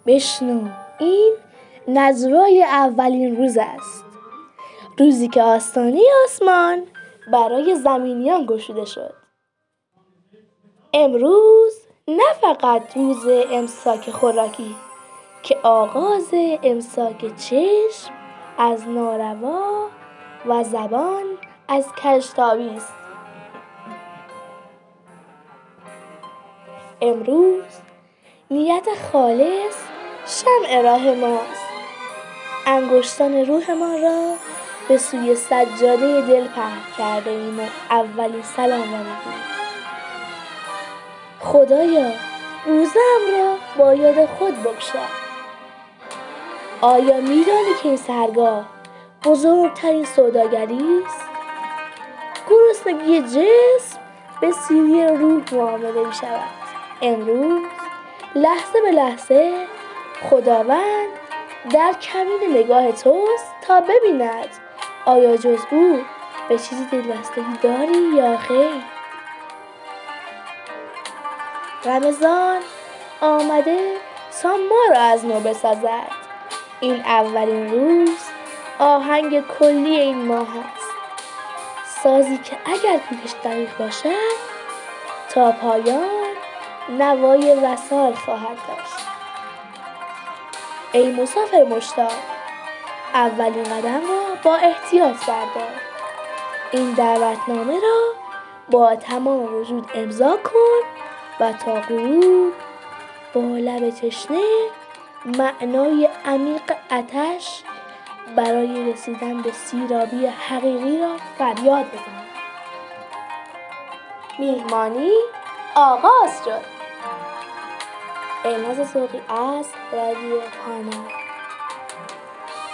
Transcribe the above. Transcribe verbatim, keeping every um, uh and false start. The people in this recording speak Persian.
بشنو، این نجوای اولین روز است، روزی که آستانه آسمان برای زمینیان گشوده شد. امروز نه فقط روز امساک خوراکی که آغاز امساک چشم از ناروا و زبان از کجتابی است. امروز نیت خالص شمع راه ماست. انگشتان روح ما را به سوی سجاده دل پهن کرده ایم و اولین سلام را می‌گوییم. خدایا روزم را با یاد خود بگشا. آیا می‌دانی که این سحرگاه بزرگترین سوداگری است؟ گرسنگی جسم به سیری روح معامله می‌شود. امروز لحظه به لحظه خداوند در کمین نگاه توست تا ببیند آیا جز او به چیزی دلبستگی داری یا خیر. رمضان آمده تا ما را از نو بسازد. این اولین روز آهنگ کلی این ماه است، سازی که اگر پیچش دقیق باشد تا پایان نوای وصال خواهد داشت. ای مسافر مشتاق، اولین قدم را با احتیاط بردار. این دعوتنامه را با تمام وجود امضا کن و تا غروب با لب تشنه معنای عمیق آتش برای رسیدن به سیرابی حقیقی را فریاد بزن. میهمانی آغاز شد. الناز ذوقی از رادیو پانا.